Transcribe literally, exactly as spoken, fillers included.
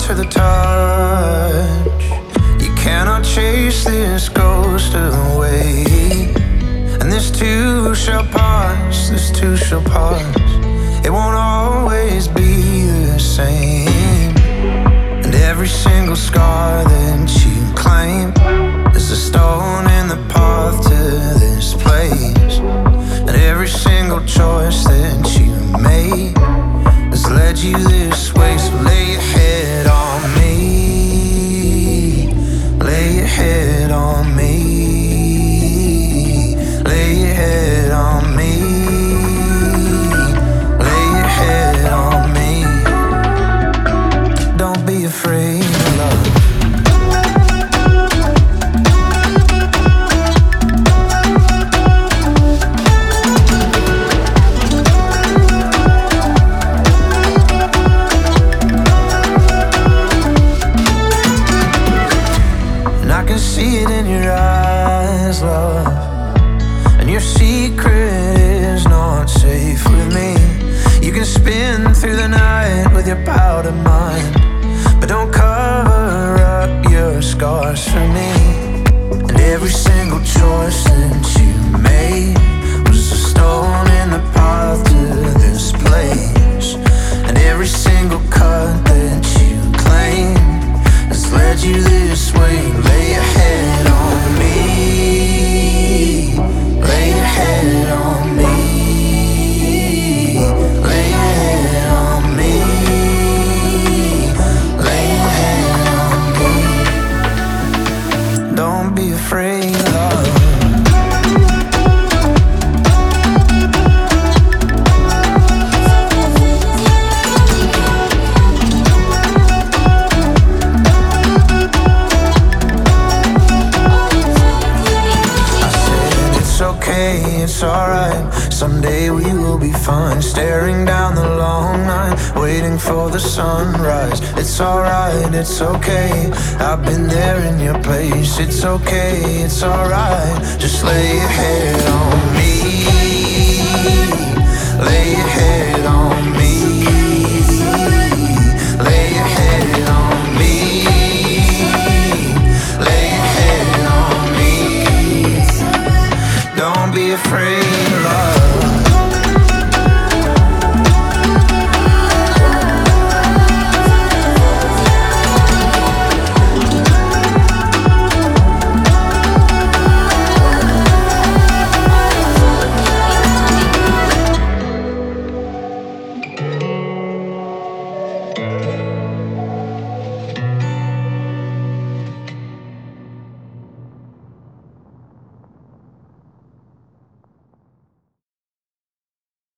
to the touch. You cannot chase this ghost away. And this too shall pass, this too shall pass. It won't always be the same. And every single scar that you claim is a stone in the path to this place. And every single choice that you made has led you this way. So lay your head on me, lay your head on me, lay your head on me, lay your head on me. Don't be afraid of love. See it in your eyes, love. And your secret is not safe with me. You can spin through the night with your powder mind, but don't cover up your scars for me. And every single choice that you made was a stone in the path to this place. And every single cut that you claim has led you this way. Lay your head on me, lay your head on me, lay your head on me, lay your head on me. Don't be afraid, love. It's alright, someday we will be fine. Staring down the long night, waiting for the sunrise. It's alright, it's okay, I've been there in your place. It's okay, it's alright, just lay your head on me, lay your head on me.